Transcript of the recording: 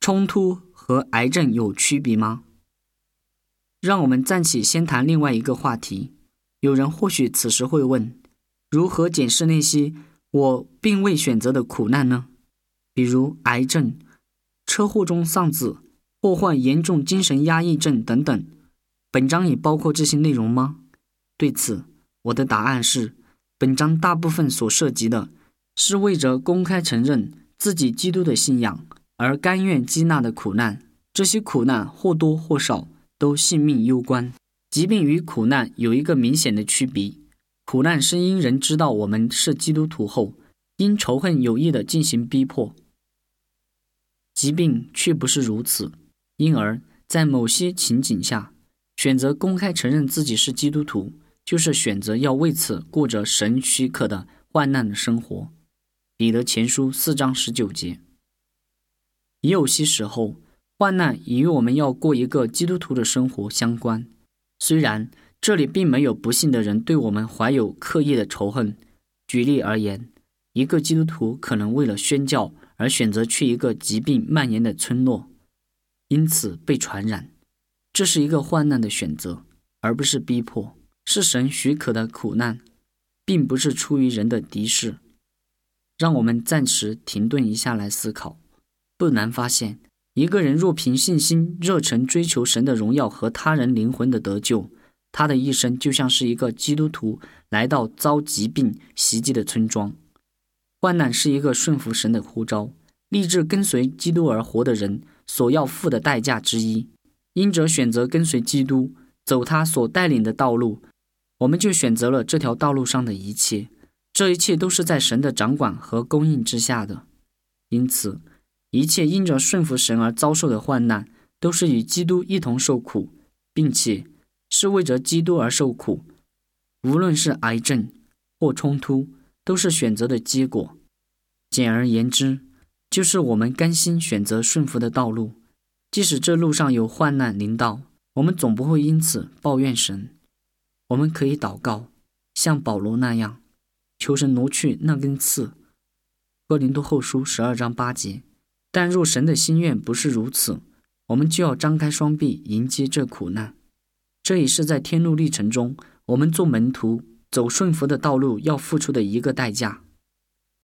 冲突和癌症有区别吗？让我们暂且先谈另外一个话题。有人或许此时会问，如何检视那些我并未选择的苦难呢？比如癌症、车祸中丧子或患严重精神压抑症等等。本章也包括这些内容吗？对此，我的答案是，本章大部分所涉及的是为着公开承认自己基督的信仰而甘愿接纳的苦难，这些苦难或多或少都性命攸关。疾病与苦难有一个明显的区别，苦难是因人知道我们是基督徒后，因仇恨有意的进行逼迫，疾病却不是如此。因而在某些情景下，选择公开承认自己是基督徒，就是选择要为此过着神许可的患难的生活。彼得前书4章19节。也有些时候，患难也与我们要过一个基督徒的生活相关。虽然这里并没有不幸的人对我们怀有刻意的仇恨。举例而言，一个基督徒可能为了宣教而选择去一个疾病蔓延的村落，因此被传染。这是一个患难的选择，而不是逼迫，是神许可的苦难，并不是出于人的敌视。让我们暂时停顿一下来思考，不难发现，一个人若凭信心热忱追求神的荣耀和他人灵魂的得救，他的一生就像是一个基督徒来到遭疾病袭击的村庄。患难是一个顺服神的呼召，立志跟随基督而活的人所要付的代价之一。因着选择跟随基督，走他所带领的道路，我们就选择了这条道路上的一切，这一切都是在神的掌管和供应之下的。因此，一切因着顺服神而遭受的患难，都是与基督一同受苦，并且是为着基督而受苦。无论是癌症或冲突，都是选择的结果。简而言之，就是我们甘心选择顺服的道路，即使这路上有患难临到，我们总不会因此抱怨神。我们可以祷告，像保罗那样，求神挪去那根刺。哥林多后书12章8节。但若神的心愿不是如此，我们就要张开双臂迎接这苦难。这也是在天路历程中，我们做门徒走顺服的道路要付出的一个代价。